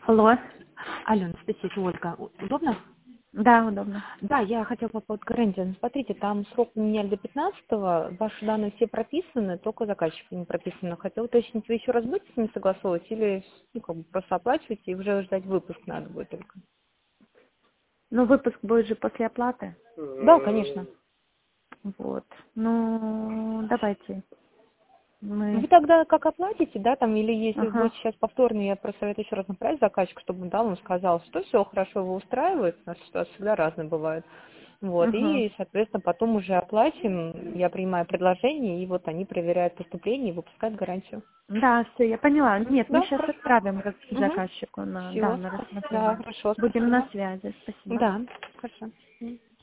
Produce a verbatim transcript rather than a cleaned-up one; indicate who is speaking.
Speaker 1: Алло.
Speaker 2: Алена, Анастасия, Ольга, у- удобно?
Speaker 1: Да, удобно.
Speaker 2: Да, я хотела по поводу гарантии. Ну, смотрите, там срок поменяли до пятнадцатого, ваши данные все прописаны, только заказчик не прописано. Хотела уточнить, вы еще раз будете с ним согласовывать или ну, как бы просто оплачиваете и уже ждать выпуск надо будет только?
Speaker 1: Ну, выпуск будет же после оплаты.
Speaker 2: Да, конечно.
Speaker 1: Вот. Ну, давайте.
Speaker 2: Вы
Speaker 1: Мы...
Speaker 2: тогда как оплатите, да, там, или если
Speaker 1: Ага.
Speaker 2: будет сейчас повторно, я просто советую еще раз направить заказчику, чтобы он дал, он сказал, что все хорошо, его устраивает, у нас ситуации всегда разные бывают. Вот,
Speaker 1: Угу.
Speaker 2: и, соответственно, потом уже оплатим, я принимаю предложение, и вот они проверяют поступление и выпускают гарантию.
Speaker 1: Да, все, я поняла. Нет, мы
Speaker 2: Да,
Speaker 1: сейчас
Speaker 2: хорошо.
Speaker 1: отправим раз-
Speaker 2: Угу.
Speaker 1: заказчику на, да,
Speaker 2: Все,
Speaker 1: на
Speaker 2: да,
Speaker 1: рассмотрение.
Speaker 2: хорошо,
Speaker 1: Будем на
Speaker 2: спасибо.
Speaker 1: связи. Спасибо.
Speaker 2: Да, хорошо.